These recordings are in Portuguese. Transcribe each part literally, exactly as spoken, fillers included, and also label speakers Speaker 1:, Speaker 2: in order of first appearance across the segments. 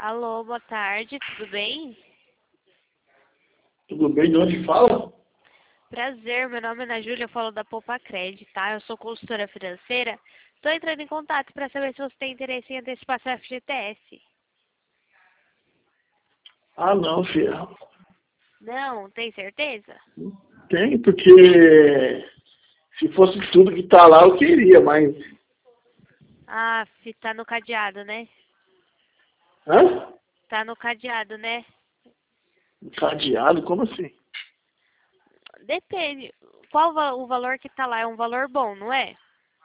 Speaker 1: Alô, boa tarde, tudo bem?
Speaker 2: Tudo bem? De onde fala?
Speaker 1: Prazer, meu nome é Ana Júlia, eu falo da Poupa Cred, tá? Eu sou consultora financeira. Estou entrando em contato para saber se você tem interesse em antecipar seu F G T S.
Speaker 2: Ah, não, filha.
Speaker 1: Não, tem certeza?
Speaker 2: Tem, porque se fosse tudo que tá lá, eu queria, mas...
Speaker 1: Ah, se tá no cadeado, né?
Speaker 2: Hã?
Speaker 1: Tá no cadeado, né?
Speaker 2: Cadeado? Como assim?
Speaker 1: Depende. Qual va- o valor que tá lá? É um valor bom, não é?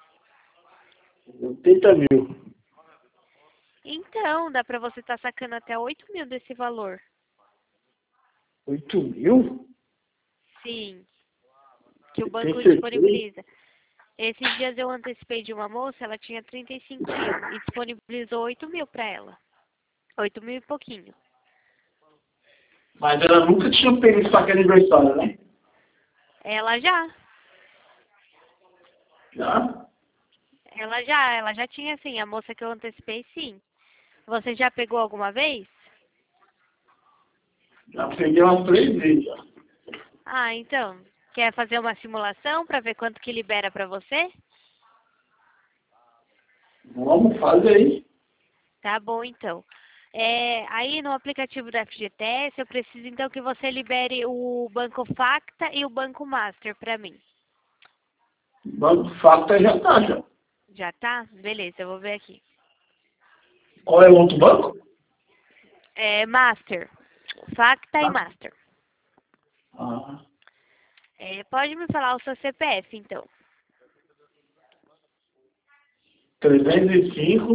Speaker 2: oitenta mil.
Speaker 1: Então, dá pra você estar sacando até oito mil desse valor.
Speaker 2: oito mil?
Speaker 1: Sim, que o
Speaker 2: Você tem
Speaker 1: banco
Speaker 2: certeza?
Speaker 1: disponibiliza. Esses dias eu antecipei de uma moça, ela tinha trinta e cinco mil e disponibilizou oito mil para ela. Oito mil e pouquinho.
Speaker 2: Mas ela nunca tinha pego esse paquete aniversário, né?
Speaker 1: Ela já,
Speaker 2: Já?
Speaker 1: ela já, ela já tinha sim, a moça que eu antecipei sim. Você já pegou alguma vez?
Speaker 2: Já peguei umas três vezes já.
Speaker 1: Ah, então, quer fazer uma simulação para ver quanto que libera para você?
Speaker 2: Vamos, faz aí.
Speaker 1: Tá bom, então. É, aí no aplicativo da F G T S eu preciso então que você libere o Banco Facta e o Banco Master para mim.
Speaker 2: Banco Facta já tá, já.
Speaker 1: Já tá? Beleza, eu vou ver aqui.
Speaker 2: Qual é o outro banco?
Speaker 1: É, Master. Facta e
Speaker 2: Ah,
Speaker 1: Master.
Speaker 2: ah.
Speaker 1: É, pode me falar o seu C P F, então.
Speaker 2: trezentos e cinco,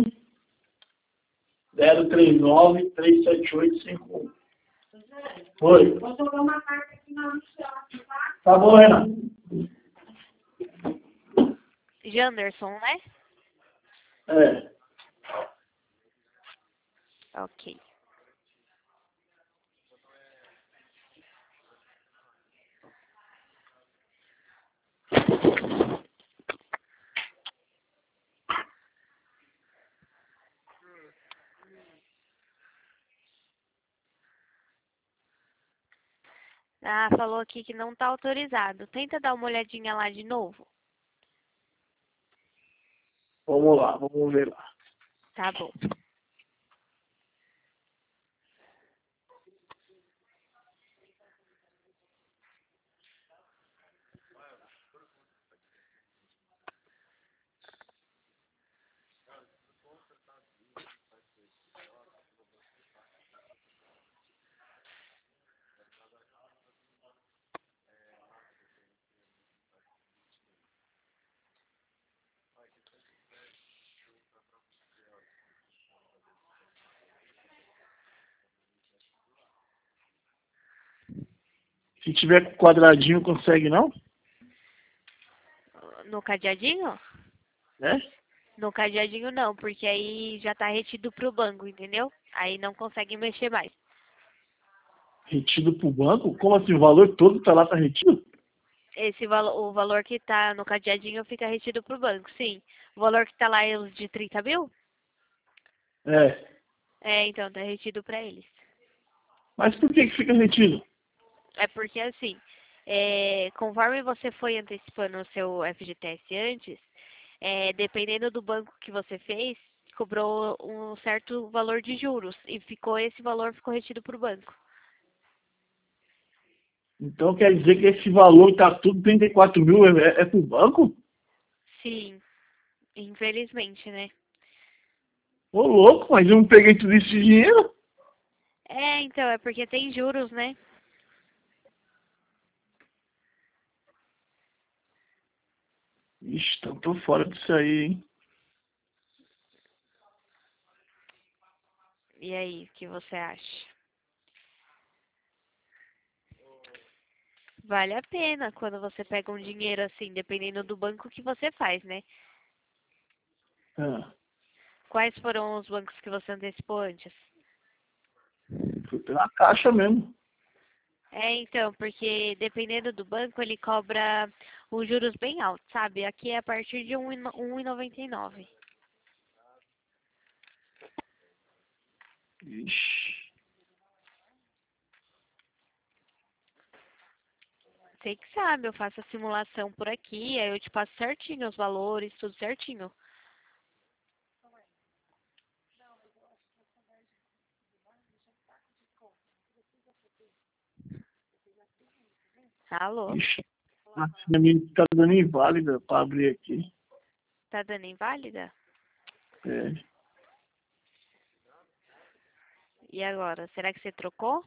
Speaker 2: zero três nove, três sete oito cinco um. Oi. Tá bom, Renan.
Speaker 1: Janderson, né?
Speaker 2: É.
Speaker 1: Ok. Ah, falou aqui que não tá autorizado. Tenta dar uma olhadinha lá de novo.
Speaker 2: Vamos lá, vamos ver lá.
Speaker 1: Tá bom.
Speaker 2: Se tiver com quadradinho, consegue não?
Speaker 1: No cadeadinho?
Speaker 2: Né?
Speaker 1: No cadeadinho não, porque aí já tá retido pro banco, entendeu? Aí não consegue mexer mais.
Speaker 2: Retido pro banco? Como assim? O valor todo tá lá, tá retido?
Speaker 1: Esse valor, o valor que tá no cadeadinho fica retido pro banco, sim. O valor que tá lá é os de trinta mil?
Speaker 2: É.
Speaker 1: É, então tá retido pra eles.
Speaker 2: Mas por que que fica retido?
Speaker 1: É porque assim, é, conforme você foi antecipando o seu F G T S antes, é, dependendo do banco que você fez, cobrou um certo valor de juros e ficou esse valor ficou retido por banco.
Speaker 2: Então quer dizer que esse valor tá tudo trinta e quatro mil é, é pro banco?
Speaker 1: Sim, infelizmente, né?
Speaker 2: Ô louco, mas eu não peguei tudo esse dinheiro?
Speaker 1: É, então, é porque tem juros, né?
Speaker 2: Ixi, então tô fora disso aí, hein?
Speaker 1: E aí, o que você acha? Vale a pena quando você pega um dinheiro assim, dependendo do banco que você faz, né?
Speaker 2: Ah,
Speaker 1: Quais foram os bancos que você antecipou antes?
Speaker 2: foi pela caixa mesmo.
Speaker 1: É, então, porque dependendo do banco, ele cobra os juros bem altos, sabe? Aqui é a partir de um e noventa e nove.
Speaker 2: Ixi.
Speaker 1: Sei que sabe, eu faço a simulação por aqui, aí eu te passo certinho os valores, tudo certinho. Alô?
Speaker 2: Ixi. A minha minha tá dando inválida pra abrir aqui.
Speaker 1: Tá dando inválida?
Speaker 2: É.
Speaker 1: E agora, será que você trocou?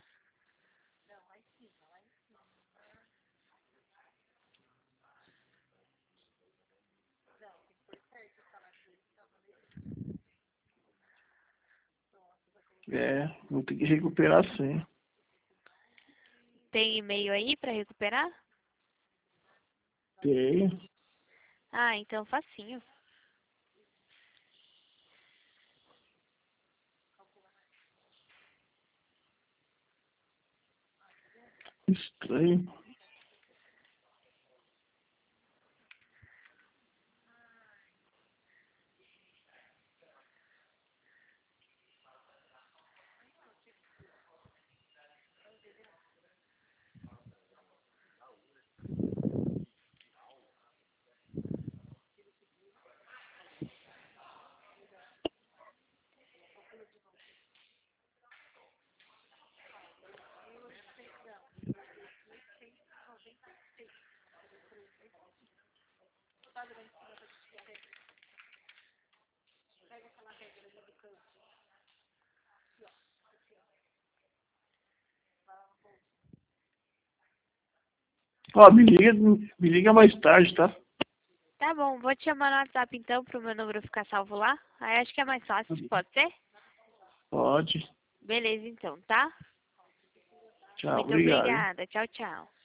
Speaker 2: É, vou ter que recuperar a senha.
Speaker 1: Tem e-mail aí pra recuperar?
Speaker 2: Tenho.
Speaker 1: Ah, então facinho.
Speaker 2: Estranho. Ó, me liga, me liga mais tarde, tá?
Speaker 1: Tá bom, vou te chamar no WhatsApp então pro meu número ficar salvo lá. Aí acho que é mais fácil, pode ser?
Speaker 2: Pode.
Speaker 1: Beleza então, tá?
Speaker 2: Tchau,
Speaker 1: Muito
Speaker 2: obrigado.
Speaker 1: obrigada. Tchau, tchau.